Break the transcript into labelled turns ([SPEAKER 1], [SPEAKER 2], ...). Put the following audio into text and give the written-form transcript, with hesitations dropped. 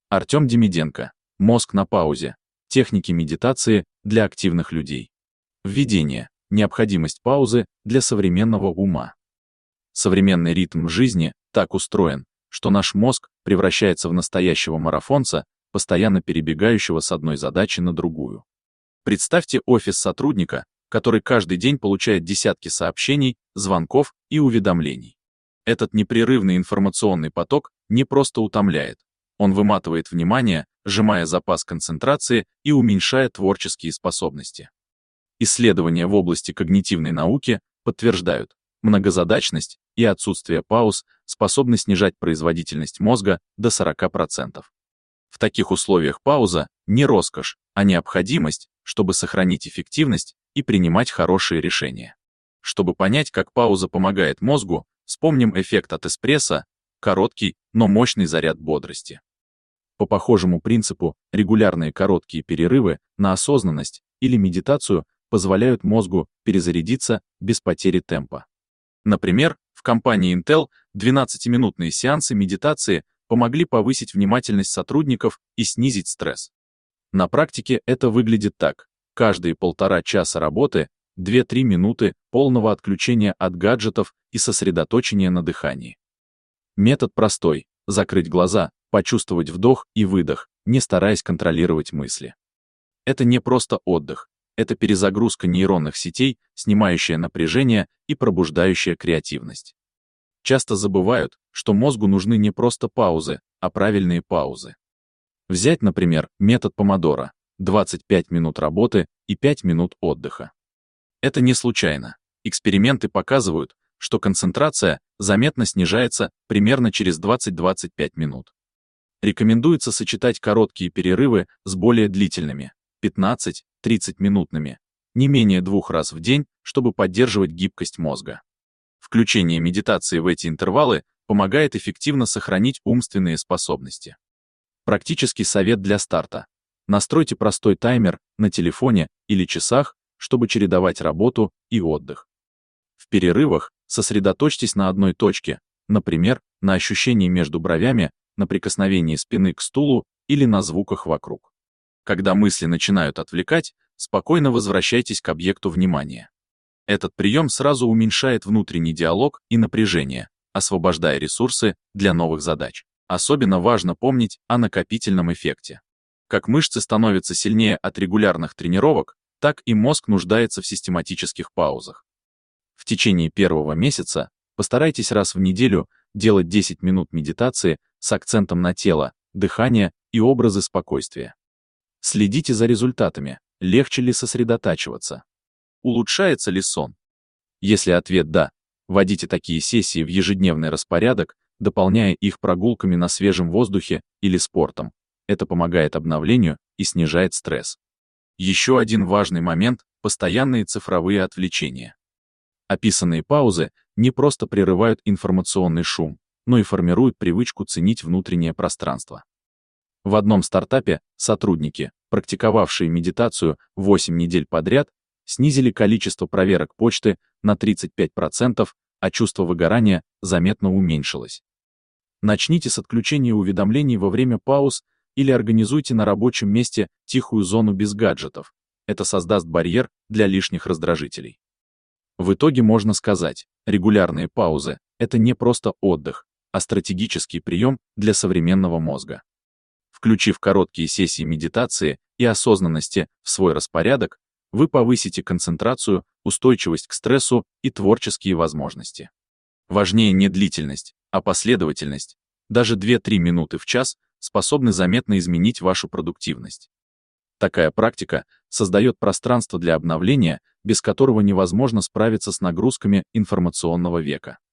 [SPEAKER 1] Артем Демиденко. Мозг на паузе. Техники медитации для активных людей. Введение. Необходимость паузы для современного ума. Современный ритм жизни так устроен, что наш мозг превращается в настоящего марафонца, постоянно перебегающего с одной задачи на другую. Представьте офис сотрудника, который каждый день получает десятки сообщений, звонков и уведомлений. Этот непрерывный информационный поток не просто утомляет, он выматывает внимание, сжимая запас концентрации и уменьшая творческие способности. Исследования в области когнитивной науки подтверждают, многозадачность и отсутствие пауз способны снижать производительность мозга до 40%. В таких условиях пауза не роскошь, а необходимость, чтобы сохранить эффективность и принимать хорошие решения. Чтобы понять, как пауза помогает мозгу, вспомним эффект от эспрессо, короткий, но мощный заряд бодрости. По похожему принципу, регулярные короткие перерывы на осознанность или медитацию позволяют мозгу перезарядиться без потери темпа. Например, в компании Intel 12-минутные сеансы медитации помогли повысить внимательность сотрудников и снизить стресс. На практике это выглядит так. Каждые 1,5 часа работы, 2-3 минуты полного отключения от гаджетов и сосредоточения на дыхании. Метод простой — закрыть глаза, почувствовать вдох и выдох, не стараясь контролировать мысли. Это не просто отдых, это перезагрузка нейронных сетей, снимающая напряжение и пробуждающая креативность. Часто забывают, что мозгу нужны не просто паузы, а правильные паузы. Взять, например, метод помодоро — 25 минут работы и 5 минут отдыха. Это не случайно. Эксперименты показывают, что концентрация заметно снижается примерно через 20-25 минут. Рекомендуется сочетать короткие перерывы с более длительными, 15-30-минутными, не менее 2 раз в день, чтобы поддерживать гибкость мозга. Включение медитации в эти интервалы помогает эффективно сохранить умственные способности. Практический совет для старта. Настройте простой таймер на телефоне или часах, чтобы чередовать работу и отдых. В перерывах сосредоточьтесь на одной точке, например, на ощущении между бровями, на прикосновении спины к стулу или на звуках вокруг. Когда мысли начинают отвлекать, спокойно возвращайтесь к объекту внимания. Этот прием сразу уменьшает внутренний диалог и напряжение, освобождая ресурсы для новых задач. Особенно важно помнить о накопительном эффекте. Как мышцы становятся сильнее от регулярных тренировок, так и мозг нуждается в систематических паузах. В течение первого месяца постарайтесь раз в неделю делать 10 минут медитации с акцентом на тело, дыхание и образы спокойствия. Следите за результатами, легче ли сосредотачиваться. Улучшается ли сон? Если ответ «да», вводите такие сессии в ежедневный распорядок, дополняя их прогулками на свежем воздухе или спортом. Это помогает обновлению и снижает стресс. Еще один важный момент — постоянные цифровые отвлечения. Описанные паузы не просто прерывают информационный шум, но и формируют привычку ценить внутреннее пространство. В одном стартапе сотрудники, практиковавшие медитацию 8 недель подряд, снизили количество проверок почты на 35%, а чувство выгорания заметно уменьшилось. Начните с отключения уведомлений во время пауз или организуйте на рабочем месте тихую зону без гаджетов. Это создаст барьер для лишних раздражителей. В итоге можно сказать, регулярные паузы — это не просто отдых, а стратегический прием для современного мозга. Включив короткие сессии медитации и осознанности в свой распорядок, вы повысите концентрацию, устойчивость к стрессу и творческие возможности. Важнее не длительность, а последовательность. Даже 2-3 минуты в час способны заметно изменить вашу продуктивность. Такая практика создает пространство для обновления, без которого невозможно справиться с нагрузками информационного века.